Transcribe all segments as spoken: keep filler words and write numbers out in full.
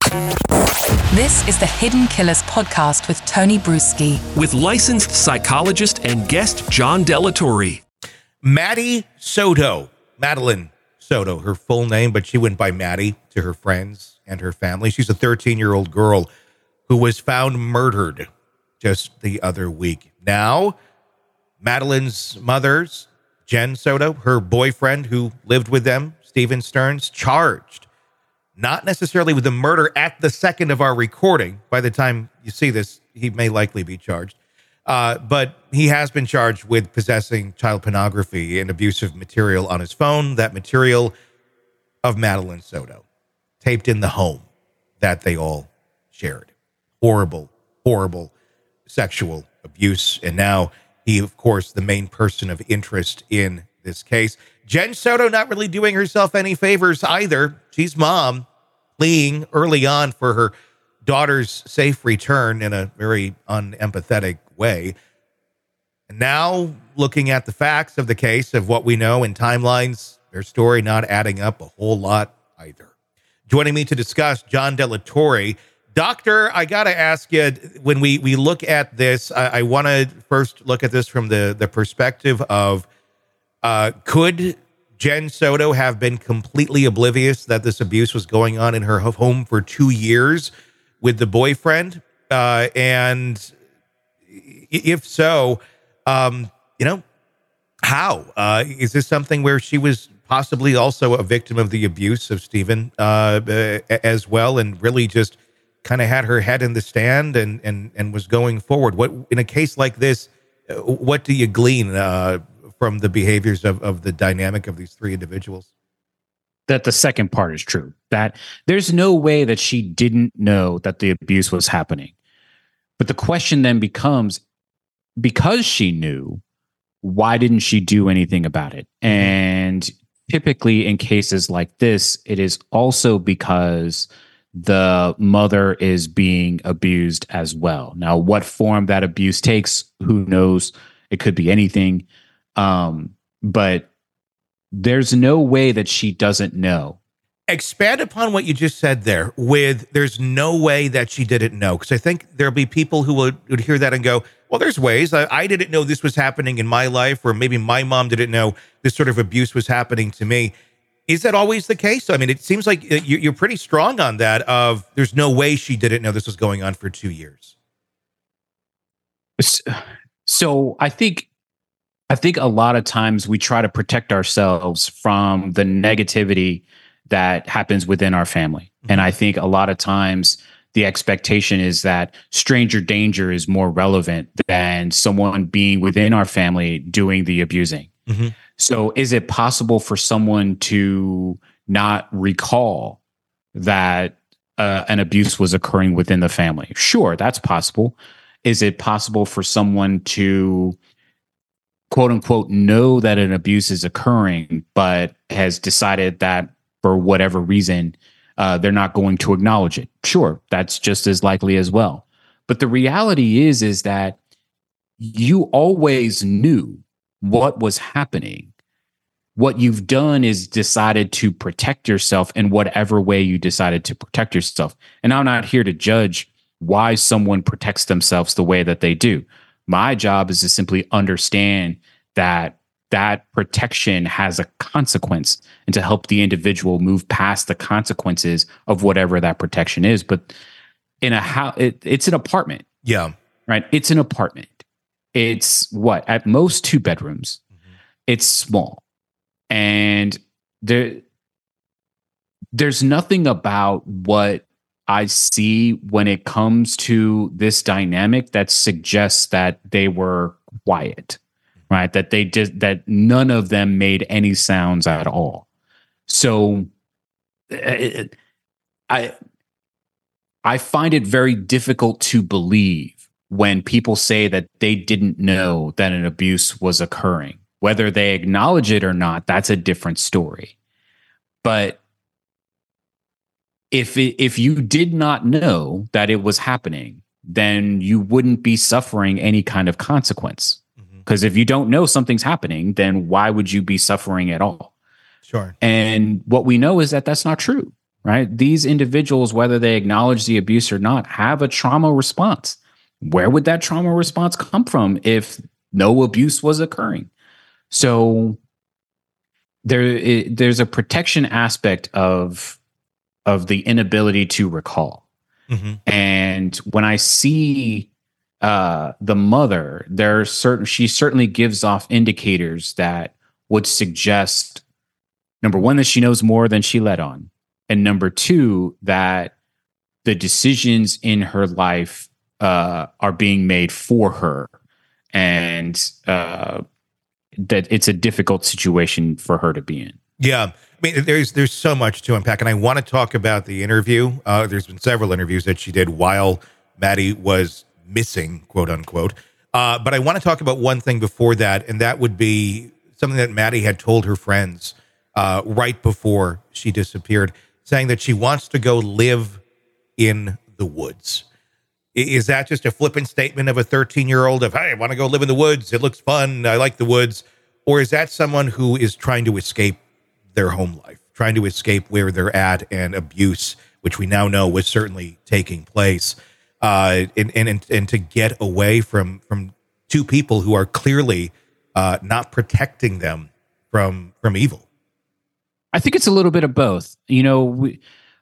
This is the Hidden Killers podcast with Tony Brueski. With licensed psychologist and guest John Delatorre. Maddie Soto, Madeline Soto, her full name, but she went by Maddie to her friends and her family. She's a thirteen-year-old girl who was found murdered just the other week. Now, Madeline's mother's, Jen Soto, her boyfriend who lived with them, Stephen Stearns, charged. Not necessarily with the murder at the second of our recording. By the time you see this, he may likely be charged. Uh, but he has been charged with possessing child pornography and abusive material on his phone. That material of Madeline Soto, taped in the home that they all shared. Horrible, horrible sexual abuse. And now he, of course, the main person of interest in this case. Jen Soto not really doing herself any favors either. She's mom, pleading early on for her daughter's safe return in a very unempathetic way. And now, looking at the facts of the case, of what we know and timelines, their story not adding up a whole lot either. Joining me to discuss, John Delatorre. Doctor, I got to ask you, when we, we look at this, I, I want to first look at this from the, the perspective of, uh, could Jen Soto have been completely oblivious that this abuse was going on in her home for two years with the boyfriend? Uh, and if so, um, you know, how? Uh, is this something where she was possibly also a victim of the abuse of Stephen uh, as well, and really just kind of had her head in the stand and, and, and was going forward? What, in a case like this, what do you glean uh, from the behaviors of, of the dynamic of these three individuals? That the second part is true, that there's no way that she didn't know that the abuse was happening. But the question then becomes, because she knew, why didn't she do anything about it? And typically in cases like this, it is also because the mother is being abused as well. Now, what form that abuse takes, who knows? It could be anything. Um, but there's no way that she doesn't know. Expand upon what you just said there with there's no way that she didn't know. Because I think there'll be people who would, would hear that and go, well, there's ways. I, I didn't know this was happening in my life, or maybe my mom didn't know this sort of abuse was happening to me. Is that always the case? I mean, it seems like you're pretty strong on that of there's no way she didn't know this was going on for two years. So I think I think a lot of times we try to protect ourselves from the negativity that happens within our family. Mm-hmm. And I think a lot of times the expectation is that stranger danger is more relevant than someone being within our family doing the abusing. Mm-hmm. So is it possible for someone to not recall that uh, an abuse was occurring within the family? Sure, that's possible. Is it possible for someone to, quote unquote, know that an abuse is occurring, but has decided that for whatever reason, uh, they're not going to acknowledge it? Sure, that's just as likely as well. But the reality is, is that you always knew what was happening. What you've done is decided to protect yourself in whatever way you decided to protect yourself. And I'm not here to judge why someone protects themselves the way that they do. My job is to simply understand that that protection has a consequence and to help the individual move past the consequences of whatever that protection is. But in a house, it, it's an apartment. Yeah. Right. It's an apartment. It's what? At most two bedrooms. Mm-hmm. It's small. And there, there's nothing about what I see when it comes to this dynamic that suggests that they were quiet, right? That they did, that none of them made any sounds at all. So it, I, I find it very difficult to believe when people say that they didn't know that an abuse was occurring. Whether they acknowledge it or not, that's a different story. But if it, if you did not know that it was happening, then you wouldn't be suffering any kind of consequence. Because mm-hmm. if you don't know something's happening, then why would you be suffering at all? Sure. And what we know is that that's not true. right? These individuals, whether they acknowledge the abuse or not, have a trauma response. Where would that trauma response come from if no abuse was occurring? So there, there's a protection aspect of, of the inability to recall. Mm-hmm. And when I see uh, the mother, there are certain, she certainly gives off indicators that would suggest, number one, that she knows more than she let on. And number two, that the decisions in her life uh, are being made for her. And uh, that it's a difficult situation for her to be in. Yeah. I mean, there's there's so much to unpack, and I want to talk about the interview. Uh, there's been several interviews that she did while Maddie was missing, quote unquote. Uh, but I want to talk about one thing before that, and that would be something that Maddie had told her friends uh, right before she disappeared, saying that she wants to go live in the woods. Is that just a flippant statement of a thirteen-year-old of, hey, I want to go live in the woods. It looks fun. I like the woods. Or is that someone who is trying to escape their home life, trying to escape where they're at and abuse, which we now know was certainly taking place, uh, and, and, and to get away from, from two people who are clearly uh, not protecting them from, from evil? I think it's a little bit of both. You know, we,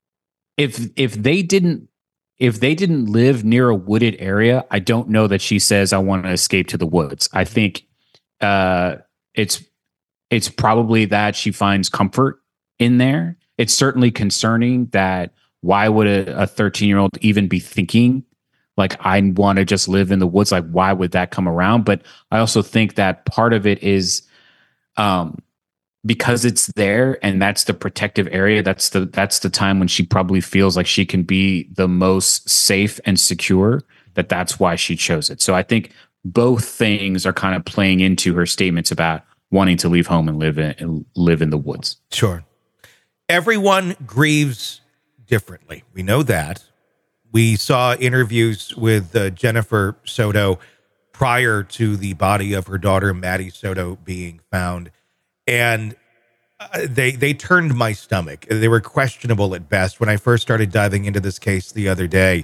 if, if they didn't, if they didn't live near a wooded area, I don't know that she says, I want to escape to the woods. I think uh, it's, It's probably that she finds comfort in there. It's certainly concerning that why would a thirteen-year-old even be thinking, like, I want to just live in the woods? Like, why would that come around? But I also think that part of it is um, because it's there and that's the protective area. That's the that's the time when she probably feels like she can be the most safe and secure, that that's why she chose it. So I think both things are kind of playing into her statements about wanting to leave home and live in and live in the woods. Sure. Everyone grieves differently. We know that. We saw interviews with uh, Jennifer Soto prior to the body of her daughter, Maddie Soto, being found. And uh, they they turned my stomach. They were questionable at best. When I first started diving into this case the other day,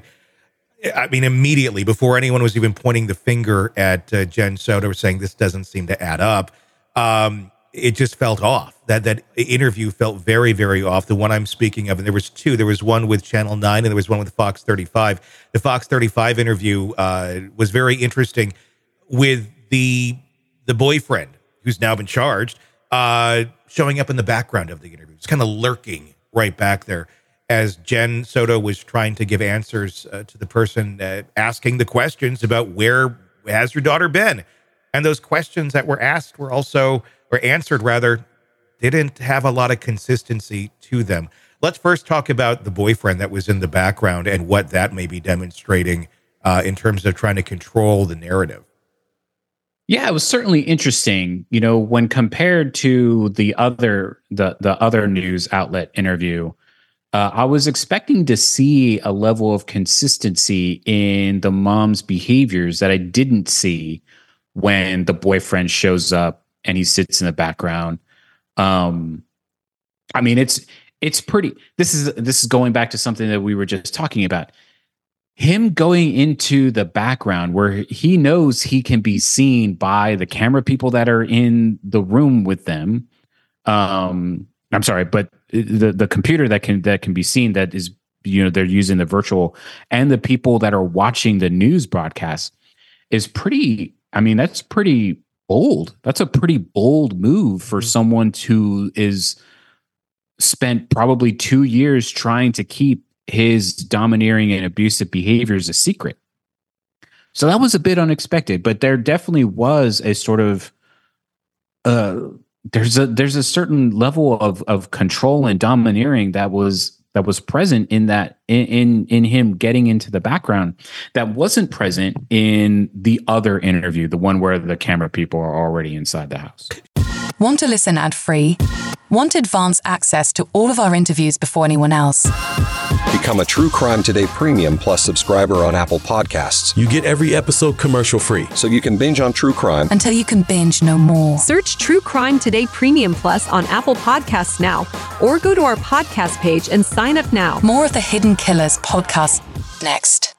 I mean, immediately, before anyone was even pointing the finger at uh, Jen Soto, saying this doesn't seem to add up, Um, it just felt off. That that interview felt very, very off. The one I'm speaking of, and there was two. There was one with Channel nine, and there was one with Fox thirty-five. The Fox thirty-five interview uh, was very interesting, with the the boyfriend who's now been charged uh, showing up in the background of the interview. It's kind of lurking right back there as Jen Soto was trying to give answers uh, to the person uh, asking the questions about where has your daughter been. And those questions that were asked were also, or answered rather, didn't have a lot of consistency to them. Let's first talk about the boyfriend that was in the background and what that may be demonstrating uh, in terms of trying to control the narrative. Yeah, it was certainly interesting. You know, when compared to the other the the other news outlet interview, uh, I was expecting to see a level of consistency in the mom's behaviors that I didn't see when the boyfriend shows up and he sits in the background. Um, I mean, it's it's pretty. This is this is going back to something that we were just talking about. Him going into the background where he knows he can be seen by the camera people that are in the room with them. Um, I'm sorry, but the the computer that can that can be seen, that is, you know, they're using the virtual, and the people that are watching the news broadcast, is pretty. I mean, that's pretty bold. That's a pretty bold move for someone who is spent probably two years trying to keep his domineering and abusive behaviors a secret. So that was a bit unexpected, but there definitely was a sort of uh, there's a there's a certain level of of control and domineering that was that was present in that in, in in him getting into the background that wasn't present in the other interview, the one where the camera people are already inside the house. Want to listen ad-free? Want advanced access to all of our interviews before anyone else? Become a True Crime Today Premium Plus subscriber on Apple Podcasts. You get every episode commercial-free. So you can binge on true crime until you can binge no more. Search True Crime Today Premium Plus on Apple Podcasts now, or go to our podcast page and sign up now. More of the Hidden Killers podcast next.